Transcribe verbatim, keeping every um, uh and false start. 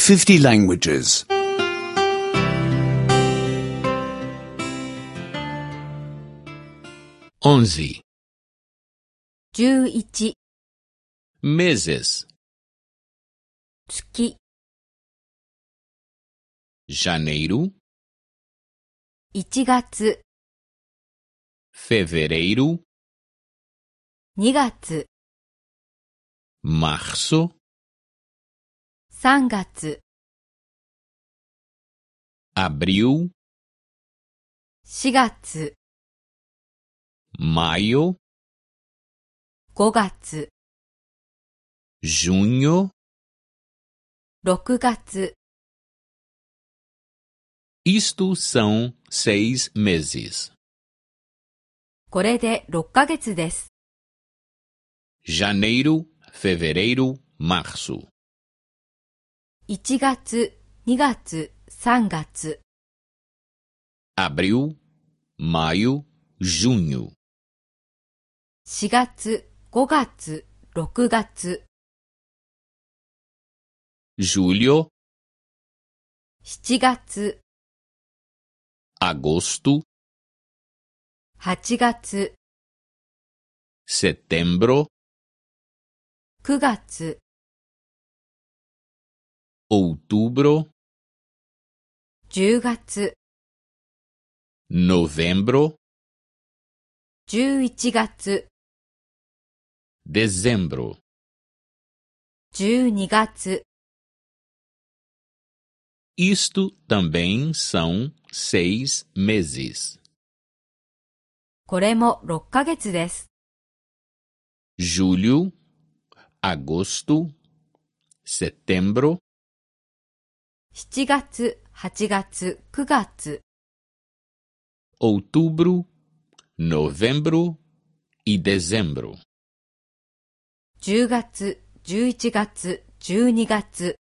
fifty languages. 11. じゅういち、 Meses. 月、 Janeiro, いちがつ、 fevereiro, にがつ、 março, さんがつ、 abril, しがつ、 maio, ごがつ、 junho. ろくがつ、 Isto são seis meses. これでろっかげつです。 Janeiro, fevereiro, março. いちがつ、にがつ、さんがつ、 Abril, maio, junho. しがつ、ごがつ、ろくがつ、 Julho, しちがつ、 agosto, はちがつ、 setembro, くがつ、 outubro, じゅうがつ、 novembro, じゅういちがつ、 dezembro. じゅうにがつ、 Isto também são seis meses. これもろっかげつです。 Julho, agosto, setembro, しちがつ、はちがつ、くがつ、 outubro, novembro e dezembro. じゅうがつ、じゅういちがつ、じゅうにがつ、